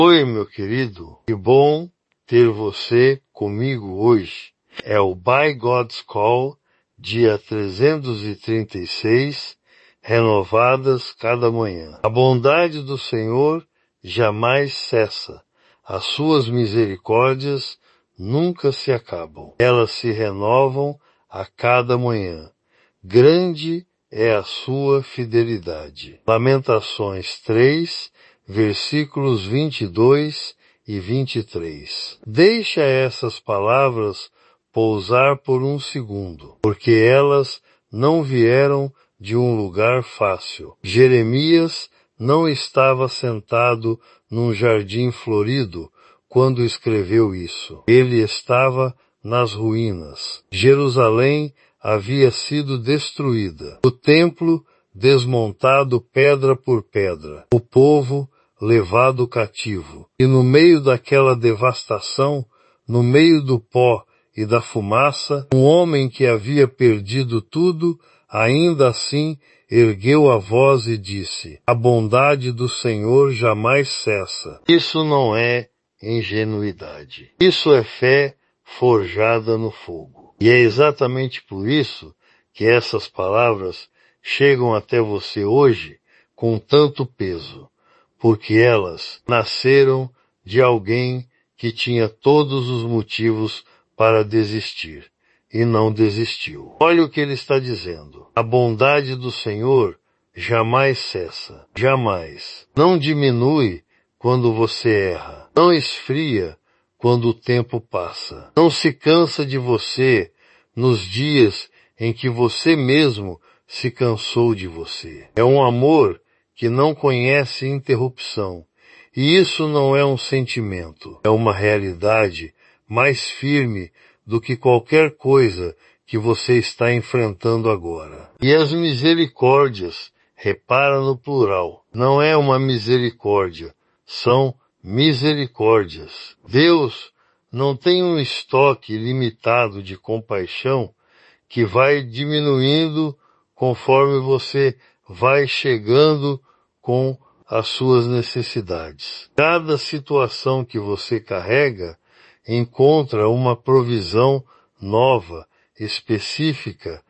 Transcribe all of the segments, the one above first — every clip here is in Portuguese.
Oi, meu querido, que bom ter você comigo hoje. É o By God's Call, dia 336, renovadas cada manhã. A bondade do Senhor jamais cessa, as suas misericórdias nunca se acabam. Elas se renovam a cada manhã. Grande é a sua fidelidade. Lamentações 3, versículos 22 e 23. Deixa essas palavras pousar por um segundo, porque elas não vieram de um lugar fácil. Jeremias não estava sentado num jardim florido quando escreveu isso. Ele estava nas ruínas. Jerusalém havia sido destruída, o templo desmontado pedra por pedra, o povo levado cativo. E no meio daquela devastação, no meio do pó e da fumaça, um homem que havia perdido tudo, ainda assim ergueu a voz e disse: a bondade do Senhor jamais cessa. Isso não é ingenuidade. Isso é fé forjada no fogo. E é exatamente por isso que essas palavras chegam até você hoje com tanto peso, porque elas nasceram de alguém que tinha todos os motivos para desistir e não desistiu. Olha o que ele está dizendo. A bondade do Senhor jamais cessa, jamais. Não diminui quando você erra, não esfria quando o tempo passa. Não se cansa de você nos dias em que você mesmo se cansou de você. É um amor que não conhece interrupção. E isso não é um sentimento, é uma realidade mais firme do que qualquer coisa que você está enfrentando agora. E as misericórdias, repara no plural, não é uma misericórdia, são misericórdias. Deus não tem um estoque limitado de compaixão que vai diminuindo conforme você vai chegando com as suas necessidades. Cada situação que você carrega encontra uma provisão nova, específica,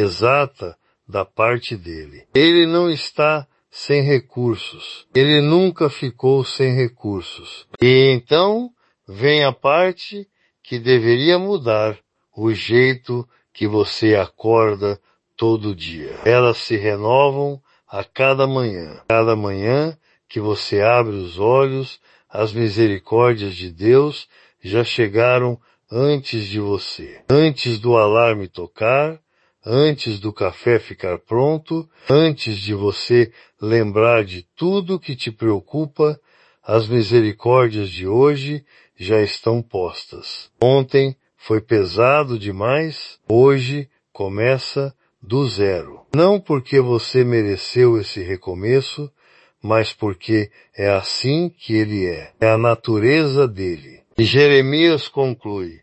exata da parte dele. Ele não está sem recursos. Ele nunca ficou sem recursos. E então vem a parte que deveria mudar, o jeito que você acorda todo dia. Elas se renovam a cada manhã. Cada manhã que você abre os olhos, as misericórdias de Deus já chegaram antes de você. Antes do alarme tocar, antes do café ficar pronto, antes de você lembrar de tudo que te preocupa, as misericórdias de hoje já estão postas. Ontem foi pesado demais, hoje começa do zero. Não porque você mereceu esse recomeço, mas porque é assim que ele é. É a natureza dele. E Jeremias conclui: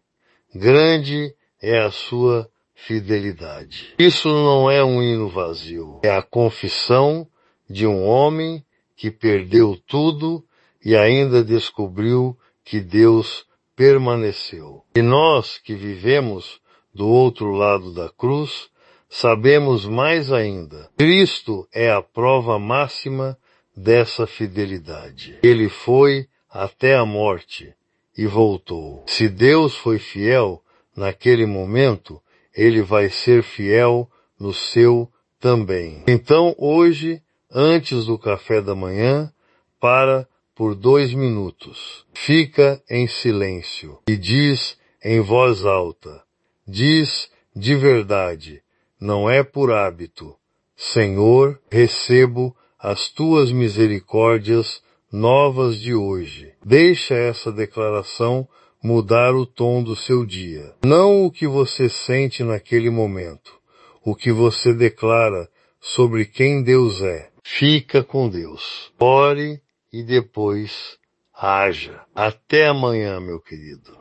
grande é a sua fidelidade. Isso não é um hino vazio. É a confissão de um homem que perdeu tudo e ainda descobriu que Deus permaneceu. E nós que vivemos do outro lado da cruz, sabemos mais ainda. Cristo é a prova máxima dessa fidelidade. Ele foi até a morte e voltou. Se Deus foi fiel naquele momento, Ele vai ser fiel no seu também. Então hoje, antes do café da manhã, para por 2 minutos. Fica em silêncio e diz em voz alta, diz de verdade, não é por hábito: Senhor, recebo as tuas misericórdias novas de hoje. Deixa essa declaração mudar o tom do seu dia. Não o que você sente naquele momento, o que você declara sobre quem Deus é. Fica com Deus. Ore e depois haja. Até amanhã, meu querido.